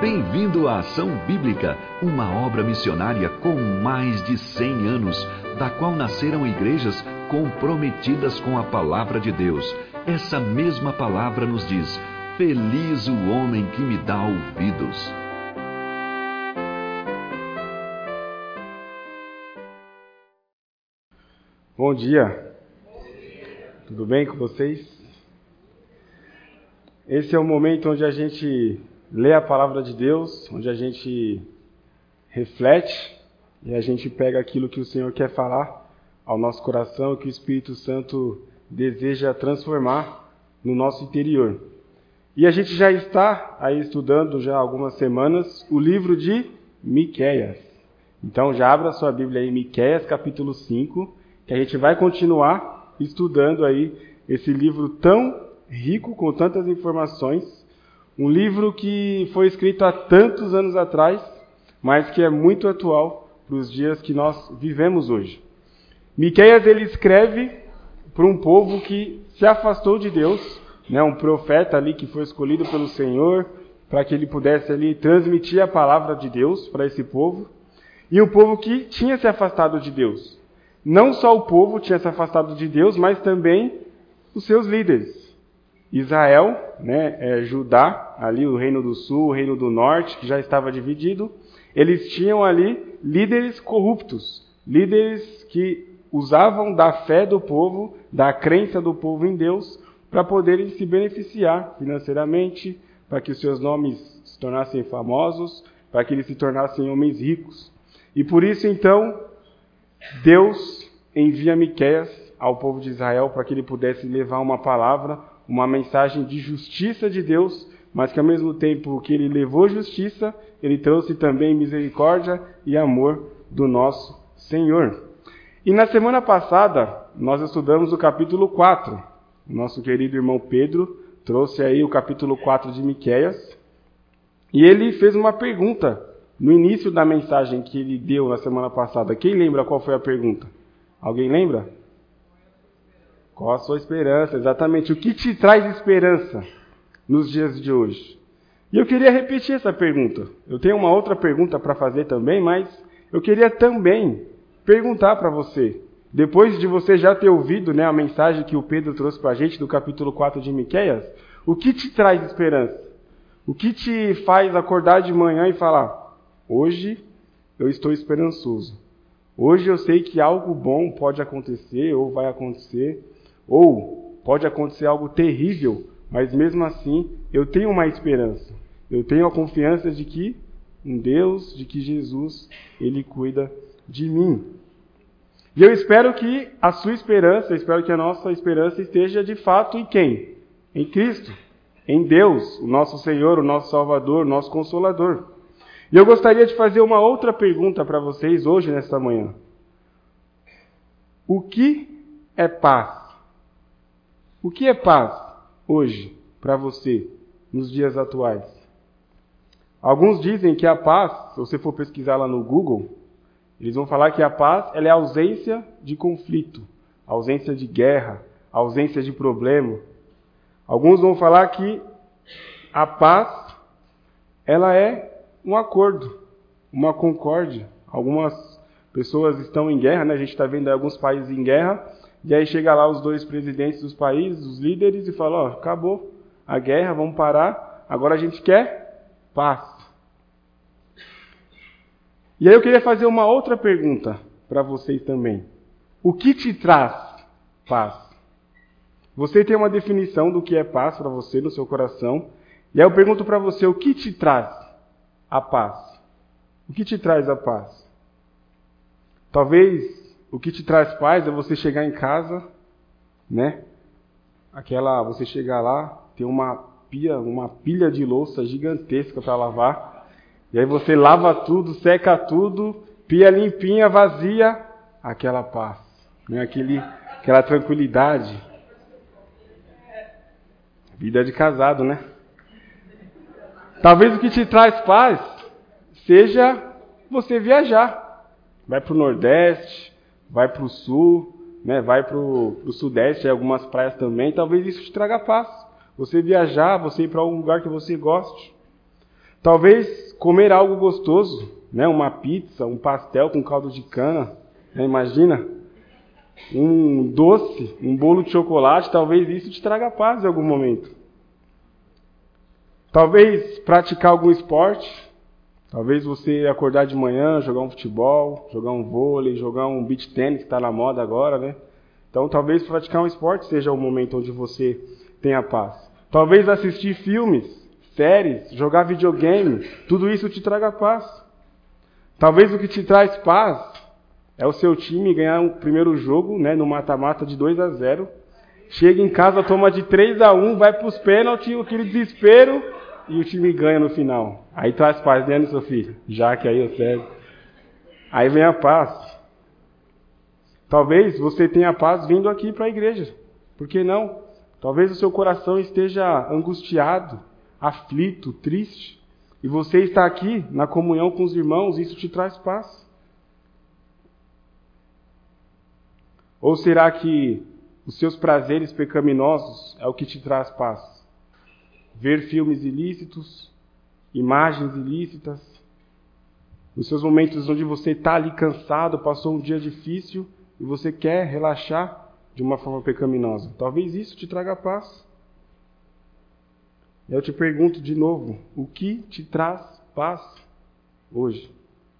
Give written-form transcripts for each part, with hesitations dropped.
Bem-vindo à Ação Bíblica, uma obra missionária com mais de 100 anos, da qual nasceram igrejas comprometidas com a palavra de Deus. Essa mesma palavra nos diz: feliz o homem que me dá ouvidos. Bom dia, tudo bem com vocês? Esse é o momento onde a gente lê a palavra de Deus, onde a gente reflete e a gente pega aquilo que o Senhor quer falar ao nosso coração, que o Espírito Santo deseja transformar no nosso interior. E a gente já está aí estudando já há algumas semanas o livro de Miqueias. Então já abra sua Bíblia aí, Miqueias capítulo 5, que a gente vai continuar estudando aí esse livro tão rico, com tantas informações. Um livro que foi escrito há tantos anos atrás, mas que é muito atual para os dias que nós vivemos hoje. Miqueias, ele escreve para um povo que se afastou de Deus, né? Um profeta ali que foi escolhido pelo Senhor para que ele pudesse ali transmitir a palavra de Deus para esse povo. E um povo que tinha se afastado de Deus. Não só o povo tinha se afastado de Deus, mas também os seus líderes. Israel, né, Judá, ali o reino do sul, o reino do norte, que já estava dividido, eles tinham ali líderes corruptos, líderes que usavam da fé do povo, da crença do povo em Deus, para poderem se beneficiar financeiramente, para que os seus nomes se tornassem famosos, para que eles se tornassem homens ricos. E por isso, então, Deus envia Miqueias ao povo de Israel para que ele pudesse levar uma palavra, uma mensagem de justiça de Deus, mas que ao mesmo tempo que ele levou justiça, ele trouxe também misericórdia e amor do nosso Senhor. E na semana passada, nós estudamos o capítulo 4. Nosso querido irmão Pedro trouxe aí o capítulo 4 de Miqueias, e ele fez uma pergunta no início da mensagem que ele deu na semana passada. Quem lembra qual foi a pergunta? Alguém lembra? Qual a sua esperança? Exatamente. O que te traz esperança nos dias de hoje? E eu queria repetir essa pergunta. Eu tenho uma outra pergunta para fazer também, mas eu queria também perguntar para você. Depois de você já ter ouvido, né, a mensagem que o Pedro trouxe para a gente do capítulo 4 de Miqueias, o que te traz esperança? O que te faz acordar de manhã e falar: hoje eu estou esperançoso. Hoje eu sei que algo bom pode acontecer ou vai acontecer. Ou pode acontecer algo terrível, mas mesmo assim eu tenho uma esperança. Eu tenho a confiança de que um Deus, de que Jesus, Ele cuida de mim. E eu espero que a sua esperança, espero que a nossa esperança esteja de fato em quem? Em Cristo, em Deus, o nosso Senhor, o nosso Salvador, o nosso Consolador. E eu gostaria de fazer uma outra pergunta para vocês hoje, nesta manhã. O que é paz? O que é paz hoje para você, nos dias atuais? Alguns dizem que a paz, se você for pesquisar lá no Google, eles vão falar que a paz ela é a ausência de conflito, a ausência de guerra, a ausência de problema. Alguns vão falar que a paz ela é um acordo, uma concórdia. Algumas pessoas estão em guerra, né? A gente está vendo aí alguns países em guerra. E aí chega lá os dois presidentes dos países, os líderes, e falam: ó, acabou a guerra, vamos parar, agora a gente quer paz. E aí eu queria fazer uma outra pergunta para vocês também. O que te traz paz? Você tem uma definição do que é paz para você no seu coração. E aí eu pergunto para você: o que te traz a paz? O que te traz a paz? Talvez o que te traz paz é você chegar em casa, né? Você chegar lá, tem uma pilha de louça gigantesca para lavar. E aí você lava tudo, seca tudo, pia limpinha, vazia, aquela paz, né? Aquela tranquilidade. Vida de casado, né? Talvez o que te traz paz seja você viajar. Vai para o Nordeste, vai para o Sul, né? Vai para o Sudeste, algumas praias também. Talvez isso te traga paz. Você viajar, você ir para algum lugar que você goste. Talvez comer algo gostoso, né? Uma pizza, um pastel com caldo de cana, né? Imagina, um doce, um bolo de chocolate, talvez isso te traga paz em algum momento. Talvez praticar algum esporte, talvez você acordar de manhã, jogar um futebol, jogar um vôlei, jogar um beach tennis, que está na moda agora, né? Então talvez praticar um esporte seja o momento onde você tenha paz. Talvez assistir filmes, séries, jogar videogame, tudo isso te traga paz. Talvez o que te traz paz é o seu time ganhar o primeiro jogo, né, no mata-mata de 2-0. Chega em casa, toma de 3-1, vai para os pênaltis, aquele desespero, e o time ganha no final. Aí traz paz, né, seu filho? Já que aí eu serve. Aí vem a paz. Talvez você tenha paz vindo aqui para a igreja. Por que não? Talvez o seu coração esteja angustiado, aflito, triste. E você está aqui na comunhão com os irmãos, isso te traz paz. Ou será que os seus prazeres pecaminosos é o que te traz paz? Ver filmes ilícitos, imagens ilícitas, nos seus momentos onde você está ali cansado, passou um dia difícil e você quer relaxar de uma forma pecaminosa. Talvez isso te traga paz. Eu te pergunto de novo, o que te traz paz hoje?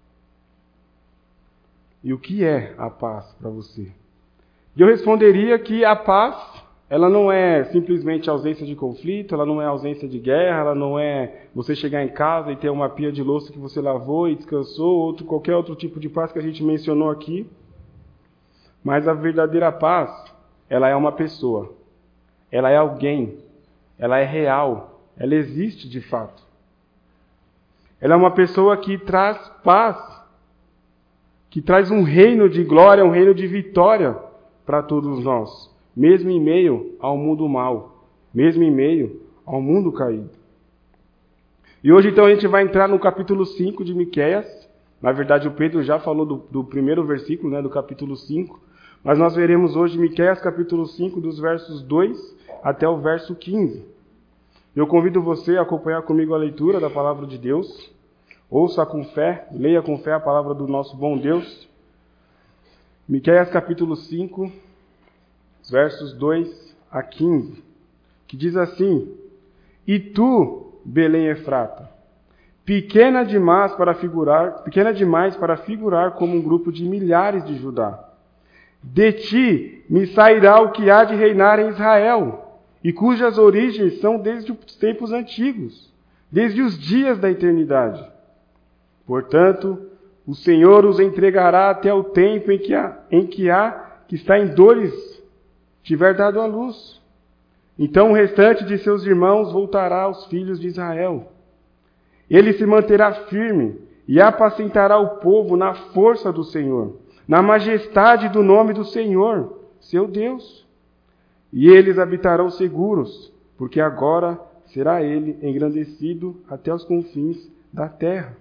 E o que é a paz para você? E eu responderia que a paz, ela não é simplesmente ausência de conflito, ela não é ausência de guerra, ela não é você chegar em casa e ter uma pia de louça que você lavou e descansou, qualquer outro tipo de paz que a gente mencionou aqui. Mas a verdadeira paz, ela é uma pessoa, ela é alguém, ela é real, ela existe de fato. Ela é uma pessoa que traz paz, que traz um reino de glória, um reino de vitória para todos nós, mesmo em meio ao mundo mau, mesmo em meio ao mundo caído. E hoje então a gente vai entrar no capítulo 5 de Miqueias. Na verdade o Pedro já falou do primeiro versículo, né, do capítulo 5, mas nós veremos hoje Miqueias capítulo 5, dos versos 2 até o verso 15. Eu convido você a acompanhar comigo a leitura da palavra de Deus. Ouça com fé, leia com fé a palavra do nosso bom Deus. Miqueias capítulo 5, versos 2 a 15, que diz assim: E tu, Belém Efrata, pequena demais para figurar como um grupo de milhares de Judá. De ti me sairá o que há de reinar em Israel, e cujas origens são desde os tempos antigos, desde os dias da eternidade. Portanto, o Senhor os entregará até o tempo em que está em dores tiver dado à luz. Então o restante de seus irmãos voltará aos filhos de Israel. Ele se manterá firme e apacentará o povo na força do Senhor, na majestade do nome do Senhor, seu Deus. E eles habitarão seguros, porque agora será ele engrandecido até os confins da terra.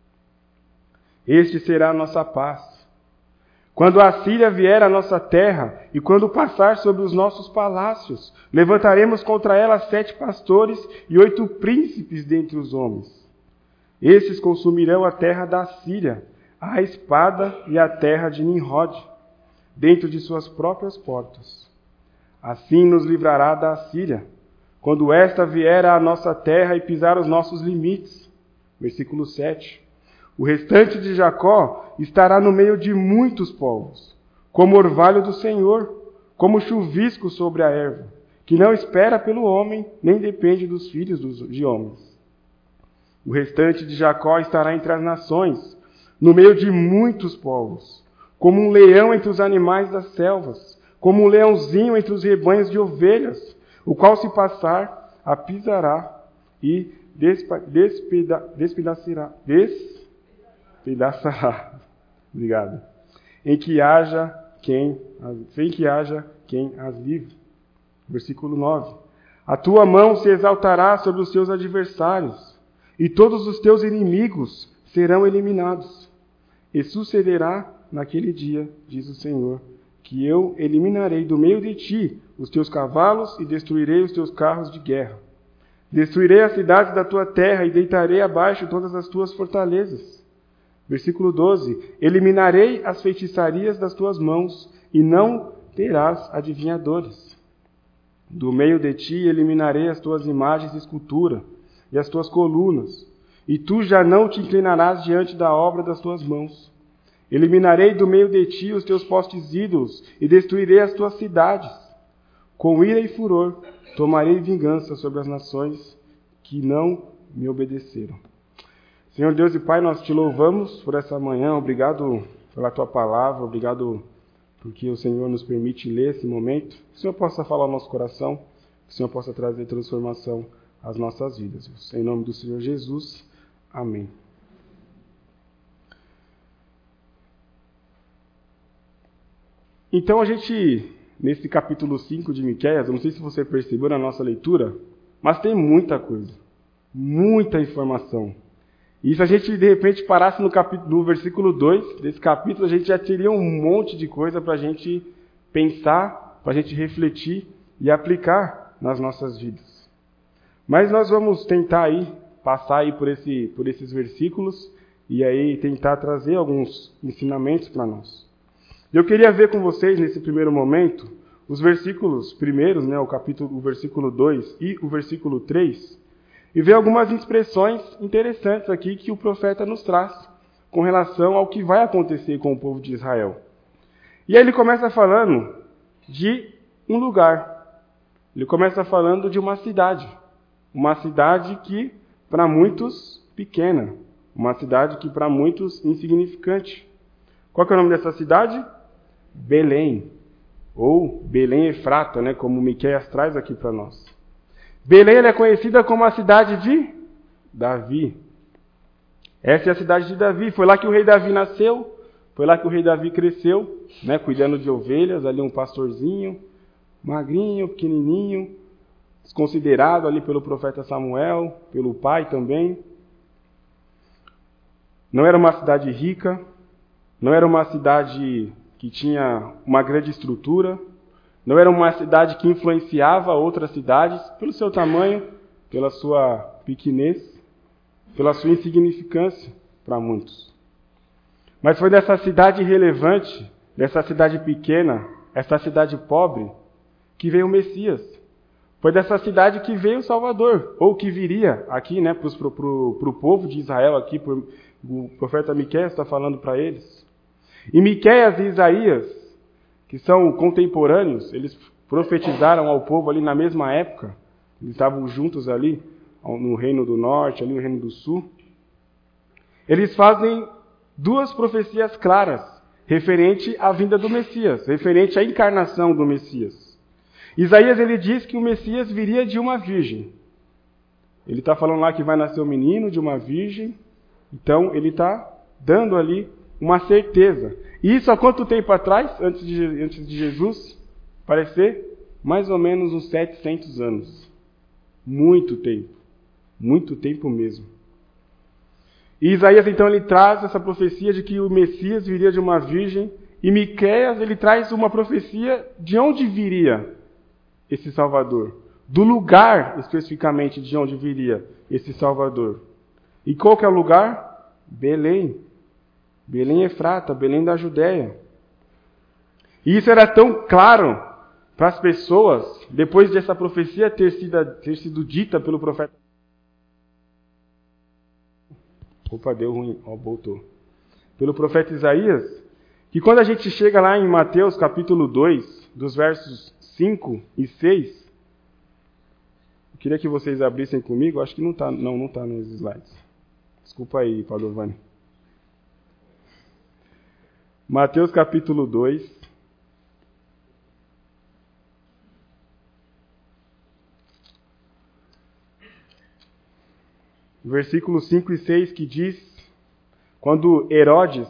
Este será a nossa paz. Quando a Síria vier à nossa terra, e quando passar sobre os nossos palácios, levantaremos contra ela 7 pastores e 8 príncipes dentre os homens. Esses consumirão a terra da Síria, a espada e a terra de Nimrod, dentro de suas próprias portas. Assim nos livrará da Síria, quando esta vier à nossa terra e pisar os nossos limites. Versículo 7. O restante de Jacó estará no meio de muitos povos, como orvalho do Senhor, como chuvisco sobre a erva, que não espera pelo homem, nem depende dos filhos de homens. O restante de Jacó estará entre as nações, no meio de muitos povos, como um leão entre os animais das selvas, como um leãozinho entre os rebanhos de ovelhas, o qual se passar, a pisará e despedaçará. Obrigado. Sem que haja quem as livre. Versículo 9. A tua mão se exaltará sobre os teus adversários, e todos os teus inimigos serão eliminados. E sucederá naquele dia, diz o Senhor, que eu eliminarei do meio de ti os teus cavalos e destruirei os teus carros de guerra. Destruirei as cidades da tua terra e deitarei abaixo todas as tuas fortalezas. Versículo 12. Eliminarei as feitiçarias das tuas mãos e não terás adivinhadores. Do meio de ti eliminarei as tuas imagens de escultura e as tuas colunas, e tu já não te inclinarás diante da obra das tuas mãos. Eliminarei do meio de ti os teus postes ídolos e destruirei as tuas cidades. Com ira e furor tomarei vingança sobre as nações que não me obedeceram. Senhor Deus e Pai, nós te louvamos por essa manhã. Obrigado pela tua palavra, obrigado porque o Senhor nos permite ler esse momento. Que o Senhor possa falar ao nosso coração, que o Senhor possa trazer transformação às nossas vidas. Em nome do Senhor Jesus, amém. Então a gente, nesse capítulo 5 de Miqueias, eu não sei se você percebeu na nossa leitura, mas tem muita coisa, muita informação. E se a gente, de repente, parasse no versículo 2 desse capítulo, a gente já teria um monte de coisa para a gente pensar, para a gente refletir e aplicar nas nossas vidas. Mas nós vamos tentar passar por esses versículos e aí tentar trazer alguns ensinamentos para nós. Eu queria ver com vocês, nesse primeiro momento, os versículos primeiros, o versículo 2 e o versículo 3, e ver algumas expressões interessantes aqui que o profeta nos traz com relação ao que vai acontecer com o povo de Israel. E aí ele começa falando de um lugar. Ele começa falando de uma cidade que para muitos pequena, uma cidade que para muitos insignificante. Qual que é o nome dessa cidade? Belém, ou Belém Efrata, como Miqueias traz aqui para nós. Belém é conhecida como a cidade de Davi. Essa é a cidade de Davi. Foi lá que o rei Davi nasceu, foi lá que o rei Davi cresceu, cuidando de ovelhas, ali um pastorzinho, magrinho, pequenininho, desconsiderado ali pelo profeta Samuel, pelo pai também. Não era uma cidade rica, não era uma cidade que tinha uma grande estrutura, não era uma cidade que influenciava outras cidades pelo seu tamanho, pela sua pequenez, pela sua insignificância para muitos. Mas foi dessa cidade irrelevante, dessa cidade pequena, essa cidade pobre, que veio o Messias. Foi dessa cidade que veio o Salvador, ou que viria aqui, para o povo de Israel, aqui, o profeta Miqueias está falando para eles. E Miqueias e Isaías, que são contemporâneos, eles profetizaram ao povo ali na mesma época, eles estavam juntos ali, no reino do norte, ali no reino do sul. Eles fazem duas profecias claras, referente à vinda do Messias, referente à encarnação do Messias. Isaías, ele diz que o Messias viria de uma virgem. Ele está falando lá que vai nascer um menino de uma virgem, então ele está dando ali uma certeza. E isso há quanto tempo atrás, antes de Jesus aparecer? Mais ou menos uns 700 anos. Muito tempo mesmo. E Isaías então ele traz essa profecia de que o Messias viria de uma virgem, e Miqueias ele traz uma profecia de onde viria esse Salvador, do lugar especificamente de onde viria esse Salvador. E qual que é o lugar? Belém. Belém Efrata, Belém da Judéia. E isso era tão claro para as pessoas, depois dessa profecia ter sido dita pelo profeta. Opa, deu ruim, voltou. Pelo profeta Isaías, que quando a gente chega lá em Mateus capítulo 2, dos versos 5 e 6, eu queria que vocês abrissem comigo, acho que não está nos slides. Desculpa aí, Padovani. Mateus capítulo 2, versículos 5 e 6, que diz, quando Herodes,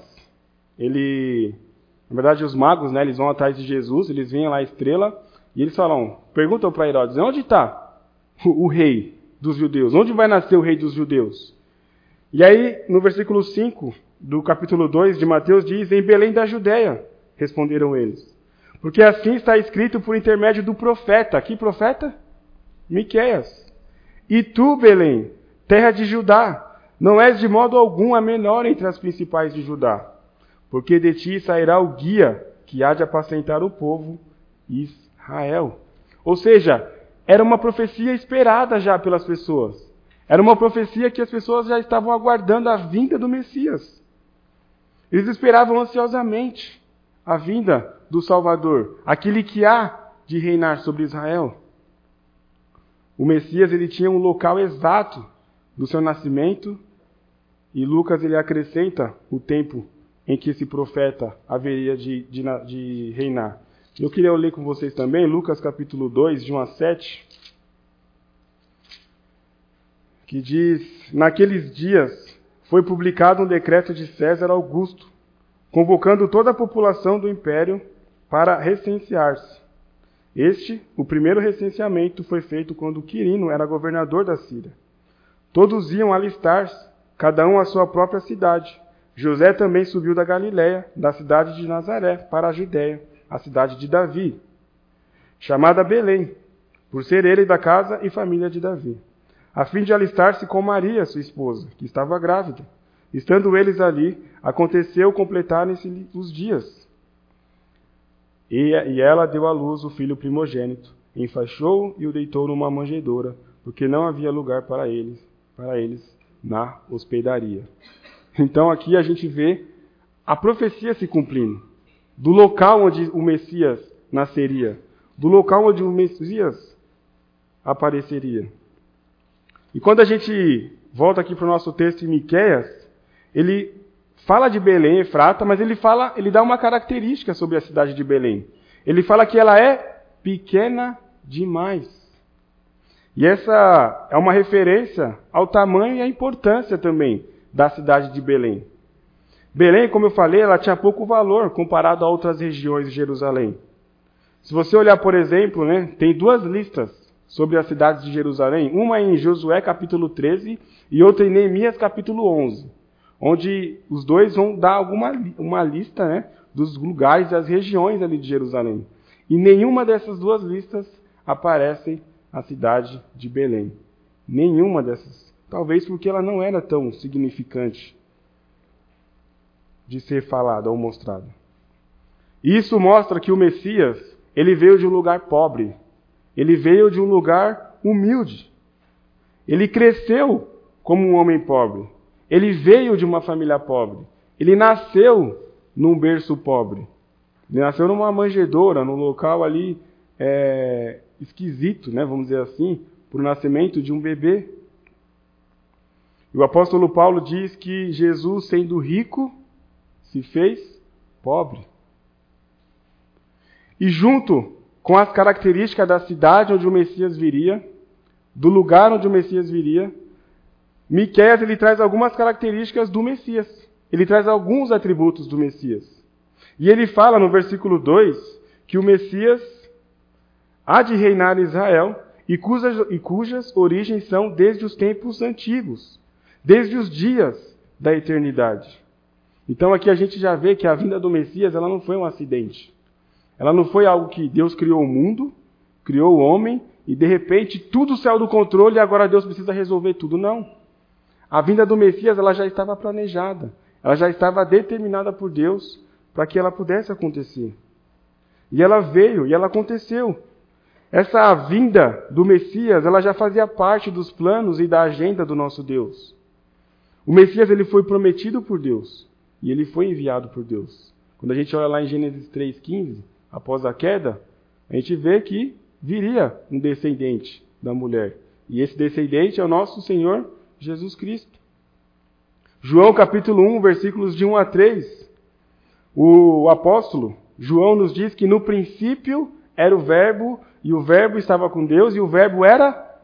na verdade os magos, eles vão atrás de Jesus, eles veem lá a estrela, e eles perguntam para Herodes, onde está o rei dos judeus? Onde vai nascer o rei dos judeus? E aí, no versículo 5 do capítulo 2 de Mateus, diz, em Belém da Judéia, responderam eles. Porque assim está escrito por intermédio do profeta. Que profeta? Miqueias. E tu, Belém, terra de Judá, não és de modo algum a menor entre as principais de Judá, porque de ti sairá o guia que há de apacentar o povo Israel. Ou seja, era uma profecia esperada já pelas pessoas. Era uma profecia que as pessoas já estavam aguardando a vinda do Messias. Eles esperavam ansiosamente a vinda do Salvador, aquele que há de reinar sobre Israel. O Messias, ele tinha um local exato do seu nascimento, e Lucas ele acrescenta o tempo em que esse profeta haveria de reinar. Eu queria ler com vocês também Lucas capítulo 2, de 1 a 7, que diz: Naqueles dias foi publicado um decreto de César Augusto, convocando toda a população do império para recensear-se. O primeiro recenseamento, foi feito quando Quirino era governador da Síria. Todos iam alistar-se, cada um à sua própria cidade. José também subiu da Galiléia, da cidade de Nazaré, para a Judéia, a cidade de Davi, chamada Belém, por ser ele da casa e família de Davi, a fim de alistar-se com Maria, sua esposa, que estava grávida. Estando eles ali, aconteceu completarem-se os dias. E ela deu à luz o filho primogênito, enfaixou-o e o deitou numa manjedoura, porque não havia lugar para eles na hospedaria. Então aqui a gente vê a profecia se cumprindo, do local onde o Messias nasceria, do local onde o Messias apareceria. E quando a gente volta aqui para o nosso texto em Miqueias, ele fala de Belém, Efrata, mas ele dá uma característica sobre a cidade de Belém. Ele fala que ela é pequena demais. E essa é uma referência ao tamanho e à importância também da cidade de Belém. Belém, como eu falei, ela tinha pouco valor comparado a outras regiões de Jerusalém. Se você olhar, por exemplo, tem duas listas sobre as cidades de Jerusalém, uma em Josué capítulo 13 e outra em Neemias capítulo 11. Onde os dois vão dar uma lista dos lugares, das regiões ali de Jerusalém. E nenhuma dessas duas listas aparece a cidade de Belém. Nenhuma dessas. Talvez porque ela não era tão significante de ser falada ou mostrada. Isso mostra que o Messias, ele veio de um lugar pobre. Ele veio de um lugar humilde. Ele cresceu como um homem pobre. Ele veio de uma família pobre. Ele nasceu num berço pobre. Ele nasceu numa manjedoura, num local ali esquisito, vamos dizer assim, por nascimento de um bebê. E o apóstolo Paulo diz que Jesus, sendo rico, se fez pobre. E junto com as características da cidade onde o Messias viria, do lugar onde o Messias viria, Miqueias ele traz algumas características do Messias. Ele traz alguns atributos do Messias. E ele fala no versículo 2 que o Messias há de reinar em Israel e cujas origens são desde os tempos antigos, desde os dias da eternidade. Então aqui a gente já vê que a vinda do Messias ela não foi um acidente. Ela não foi algo que Deus criou o mundo, criou o homem e de repente tudo saiu do controle e agora Deus precisa resolver tudo. Não. A vinda do Messias ela já estava planejada, ela já estava determinada por Deus para que ela pudesse acontecer. E ela veio e ela aconteceu. Essa vinda do Messias ela já fazia parte dos planos e da agenda do nosso Deus. O Messias ele foi prometido por Deus e ele foi enviado por Deus. Quando a gente olha lá em Gênesis 3,15, após a queda, a gente vê que viria um descendente da mulher. E esse descendente é o nosso Senhor Jesus Cristo. João capítulo 1, versículos de 1 a 3, o apóstolo João nos diz que no princípio era o Verbo, e o Verbo estava com Deus, e o Verbo era...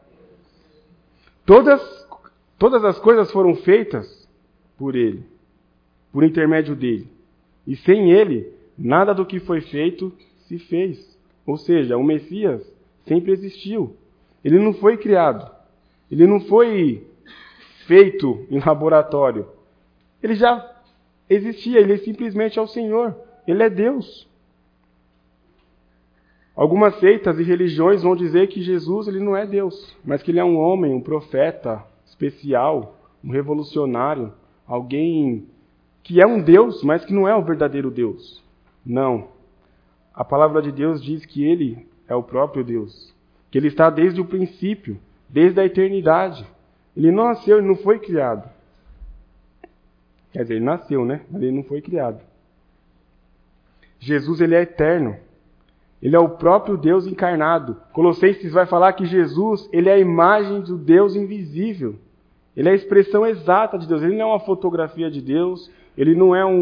Todas as coisas foram feitas por Ele, por intermédio dEle. E sem Ele, nada do que foi feito se fez. Ou seja, o Messias sempre existiu. Ele não foi criado. Ele não foi feito em laboratório. Ele já existia, ele simplesmente é o Senhor. Ele é Deus. Algumas seitas e religiões vão dizer que Jesus ele não é Deus, mas que ele é um homem, um profeta especial, um revolucionário, alguém que é um Deus, mas que não é o verdadeiro Deus. Não. A palavra de Deus diz que ele é o próprio Deus, que ele está desde o princípio, desde a eternidade. Ele não nasceu, ele não foi criado. Quer dizer, ele nasceu, né? Mas ele não foi criado. Jesus, ele é eterno. Ele é o próprio Deus encarnado. Colossenses vai falar que Jesus, ele é a imagem do Deus invisível. Ele é a expressão exata de Deus. Ele não é uma fotografia de Deus. Ele não é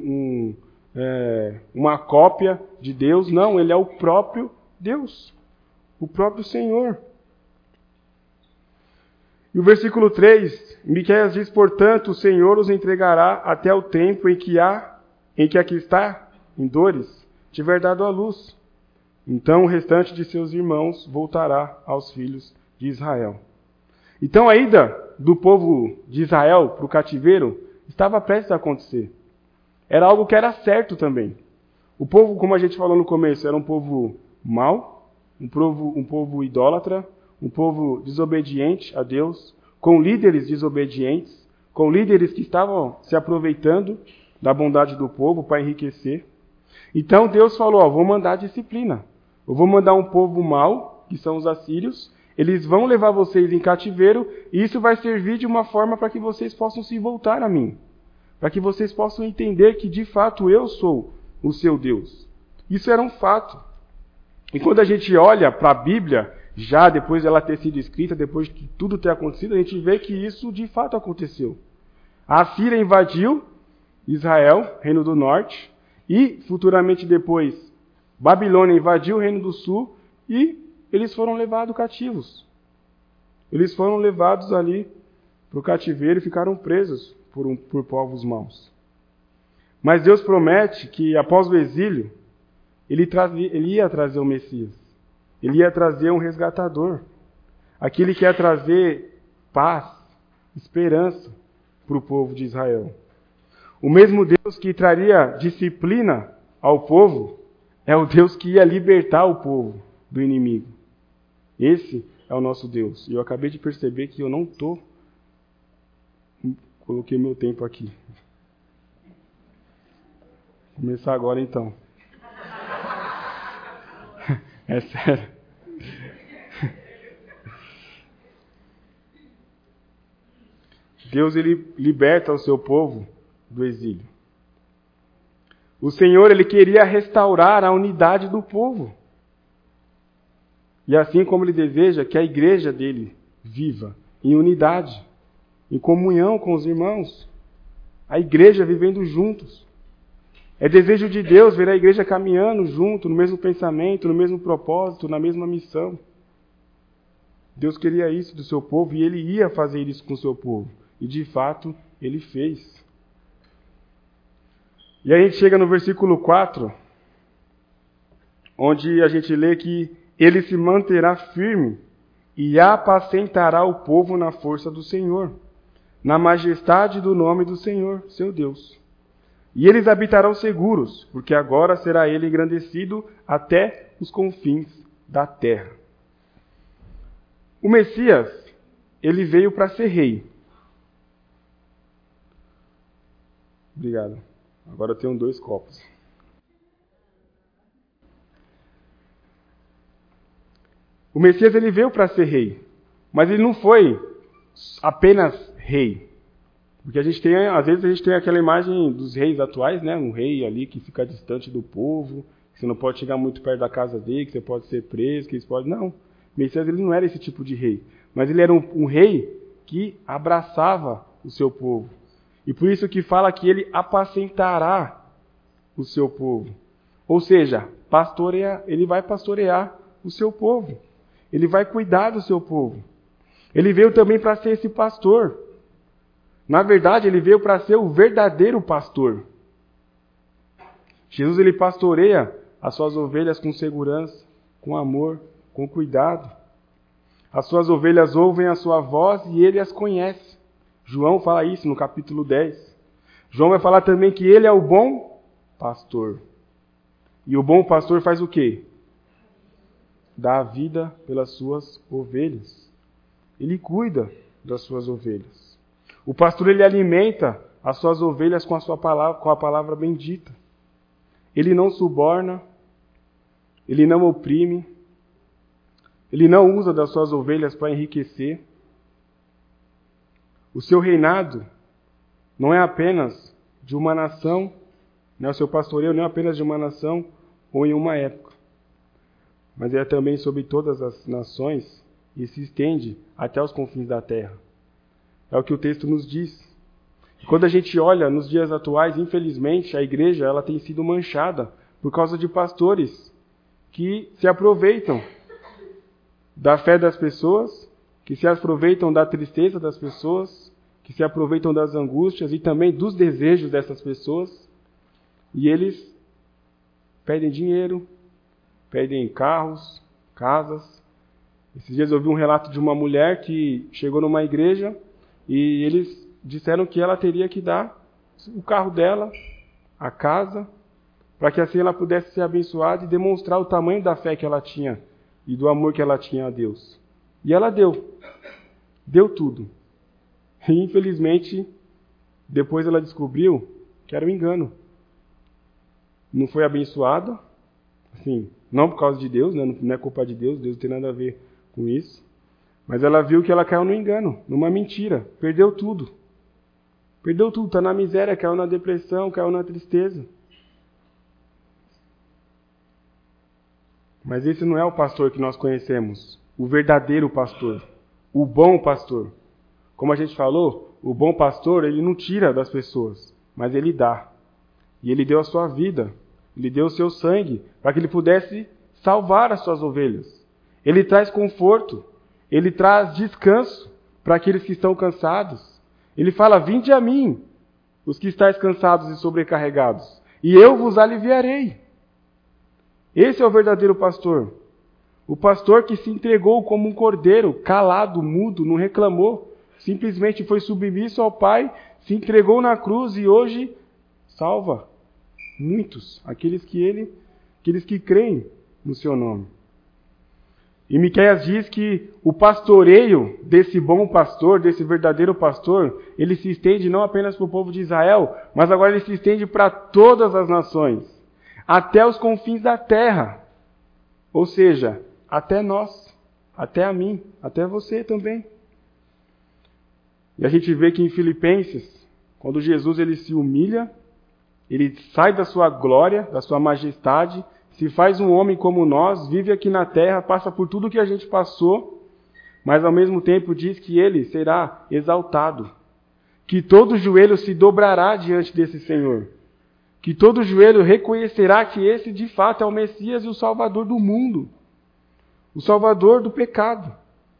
uma cópia de Deus. Não, ele é o próprio Deus. O próprio Senhor. E o versículo 3, Miqueias diz, portanto, o Senhor os entregará até o tempo em que aqui está, em dores, tiver dado a luz. Então o restante de seus irmãos voltará aos filhos de Israel. Então a ida do povo de Israel para o cativeiro estava prestes a acontecer. Era algo que era certo também. O povo, como a gente falou no começo, era um povo mau, um povo idólatra, um povo desobediente a Deus, com líderes desobedientes, com líderes que estavam se aproveitando da bondade do povo para enriquecer. Então Deus falou, vou mandar disciplina. Eu vou mandar um povo mau, que são os assírios, eles vão levar vocês em cativeiro, e isso vai servir de uma forma para que vocês possam se voltar a mim. Para que vocês possam entender que de fato eu sou o seu Deus. Isso era um fato. E quando a gente olha para a Bíblia, já depois dela ter sido escrita, depois de tudo ter acontecido, a gente vê que isso de fato aconteceu. A Assíria invadiu Israel, Reino do Norte, e futuramente depois Babilônia invadiu o Reino do Sul e eles foram levados cativos. Eles foram levados ali para o cativeiro e ficaram presos por povos maus. Mas Deus promete que após o exílio, ele ia trazer o Messias. Ele ia trazer um resgatador. Aquele que ia trazer paz, esperança para o povo de Israel. O mesmo Deus que traria disciplina ao povo é o Deus que ia libertar o povo do inimigo. Esse é o nosso Deus. E eu acabei de perceber que eu não estou... Coloquei meu tempo aqui. Vou começar agora então. É sério. Deus ele liberta o seu povo do exílio. O Senhor ele queria restaurar a unidade do povo. E assim como ele deseja que a igreja dele viva em unidade, em comunhão com os irmãos, a igreja vivendo juntos. É desejo de Deus ver a igreja caminhando junto, no mesmo pensamento, no mesmo propósito, na mesma missão. Deus queria isso do seu povo e ele ia fazer isso com o seu povo. E de fato, ele fez. E aí a gente chega no versículo 4, onde a gente lê que ele se manterá firme e apacentará o povo na força do Senhor, na majestade do nome do Senhor, seu Deus. E eles habitarão seguros, porque agora será ele engrandecido até os confins da terra. O Messias, ele veio para ser rei. Obrigado. Agora eu tenho 2 copos. O Messias ele veio para ser rei, mas ele não foi apenas rei. Porque às vezes a gente tem aquela imagem dos reis atuais, né? Um rei ali que fica distante do povo, que você não pode chegar muito perto da casa dele, que você pode ser preso, que você pode... Não, o Messias ele não era esse tipo de rei, mas ele era um rei que abraçava o seu povo. E por isso que fala que ele apacentará o seu povo. Ou seja, ele vai pastorear o seu povo. Ele vai cuidar do seu povo. Ele veio também para ser esse pastor. Na verdade, ele veio para ser o verdadeiro pastor. Jesus ele pastoreia as suas ovelhas com segurança, com amor, com cuidado. As suas ovelhas ouvem a sua voz e ele as conhece. João fala isso no capítulo 10. João vai falar também que ele é o bom pastor. E o bom pastor faz o quê? dá a vida pelas suas ovelhas. Ele cuida das suas ovelhas. O pastor, ele alimenta as suas ovelhas com a palavra bendita. Ele não suborna, ele não oprime, ele não usa das suas ovelhas para enriquecer. O seu reinado não é apenas de uma nação, o seu pastoreio não é apenas de uma nação ou em uma época, mas é também sobre todas as nações e se estende até os confins da terra. É o que o texto nos diz. Quando a gente olha nos dias atuais, infelizmente, a igreja ela tem sido manchada por causa de pastores que se aproveitam da fé das pessoas, que se aproveitam da tristeza das pessoas, que se aproveitam das angústias e também dos desejos dessas pessoas, e eles pedem dinheiro, pedem carros, casas. Esses dias eu vi um relato de uma mulher que chegou numa igreja e eles disseram que ela teria que dar o carro dela, a casa, para que assim ela pudesse ser abençoada e demonstrar o tamanho da fé que ela tinha e do amor que ela tinha a Deus. E ela deu tudo. E infelizmente, depois ela descobriu que era um engano. Não foi abençoada, assim, não por causa de Deus, né? Não é culpa de Deus, Deus não tem nada a ver com isso. Mas ela viu que ela caiu no engano, numa mentira, perdeu tudo. Perdeu tudo, está na miséria, caiu na depressão, caiu na tristeza. Mas esse não é o pastor que nós conhecemos, o verdadeiro pastor, o bom pastor. Como a gente falou, o bom pastor, ele não tira das pessoas, mas ele dá. E ele deu a sua vida, ele deu o seu sangue, para que ele pudesse salvar as suas ovelhas. Ele traz conforto, ele traz descanso para aqueles que estão cansados. Ele fala, vinde a mim, os que estáis cansados e sobrecarregados, e eu vos aliviarei. Esse é o verdadeiro pastor. O pastor que se entregou como um cordeiro, calado, mudo, não reclamou. Simplesmente foi submisso ao Pai, se entregou na cruz e hoje salva muitos, aqueles que creem no seu nome. E Miqueias diz que o pastoreio desse bom pastor, desse verdadeiro pastor, ele se estende não apenas para o povo de Israel, mas agora ele se estende para todas as nações, até os confins da terra. Ou seja, até nós, até a mim, até você também. E a gente vê que em Filipenses, quando Jesus ele se humilha, ele sai da sua glória, da sua majestade, se faz um homem como nós, vive aqui na terra, passa por tudo que a gente passou, mas ao mesmo tempo diz que ele será exaltado, que todo joelho se dobrará diante desse Senhor, que todo joelho reconhecerá que esse de fato é o Messias e o Salvador do mundo, o Salvador do pecado.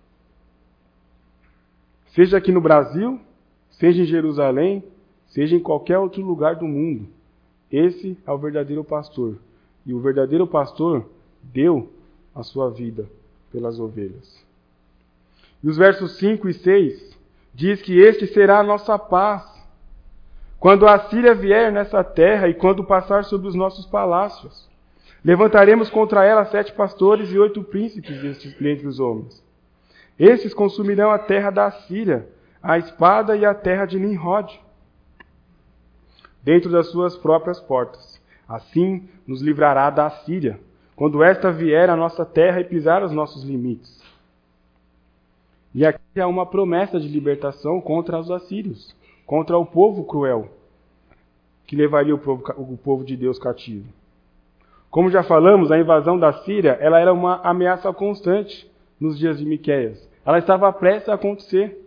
Seja aqui no Brasil, seja em Jerusalém, seja em qualquer outro lugar do mundo, esse é o verdadeiro pastor. E o verdadeiro pastor deu a sua vida pelas ovelhas. E os versos 5 e 6 diz que este será a nossa paz, quando a Assíria vier nessa terra e quando passar sobre os nossos palácios. Levantaremos contra ela 7 pastores e 8 príncipes dentre os homens. Esses consumirão a terra da Assíria, a espada e a terra de Nimrod, dentro das suas próprias portas. Assim nos livrará da Assíria, quando esta vier à nossa terra e pisar os nossos limites. E aqui há uma promessa de libertação contra os assírios, contra o povo cruel, que levaria o povo de Deus cativo. Como já falamos, a invasão da Síria ela era uma ameaça constante nos dias de Miqueias. Ela estava prestes a acontecer.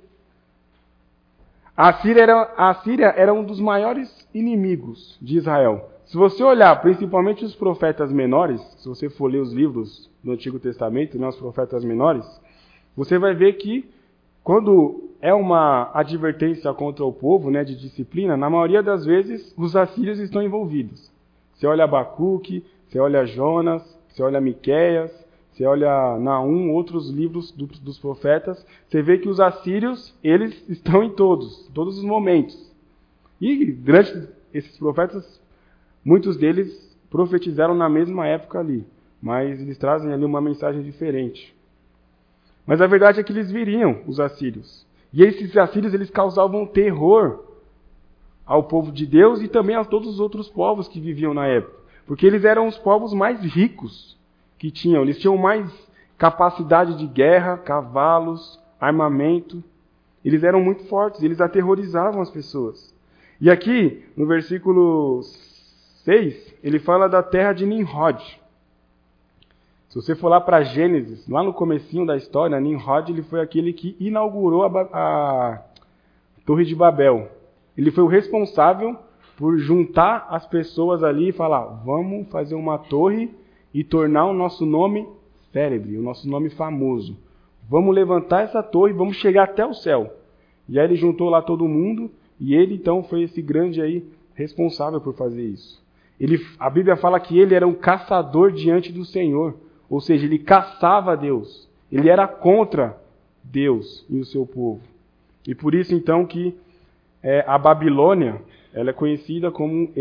A Síria era um dos maiores inimigos de Israel. Se você olhar, principalmente os profetas menores, se você for ler os livros do Antigo Testamento, os profetas menores, você vai ver que quando é uma advertência contra o povo, né, de disciplina, na maioria das vezes os assírios estão envolvidos. Você olha Abacuque, você olha Jonas, você olha Miqueias, você olha Naum, outros livros dos profetas, você vê que os assírios, eles estão em todos os momentos. E durante esses profetas, muitos deles profetizaram na mesma época ali. mas eles trazem ali uma mensagem diferente. Mas a verdade é que eles viriam, os assírios. E esses assírios, eles causavam terror ao povo de Deus e também a todos os outros povos que viviam na época. Porque eles eram os povos mais ricos que tinham. Eles tinham mais capacidade de guerra, cavalos, armamento. Eles eram muito fortes, eles aterrorizavam as pessoas. E aqui, no versículo 6, ele fala da terra de Nimrod. Se você for lá para Gênesis, lá no comecinho da história, Nimrod ele foi aquele que inaugurou a Torre de Babel. Ele foi o responsável por juntar as pessoas ali e falar, vamos fazer uma torre e tornar o nosso nome célebre, o nosso nome famoso. Vamos levantar essa torre, vamos chegar até o céu. E aí ele juntou lá todo mundo, e ele então foi esse grande aí responsável por fazer isso. A Bíblia fala que ele era um caçador diante do Senhor, ou seja, ele caçava Deus. Ele era contra Deus e o seu povo. E por isso então que a Babilônia, ela é conhecida como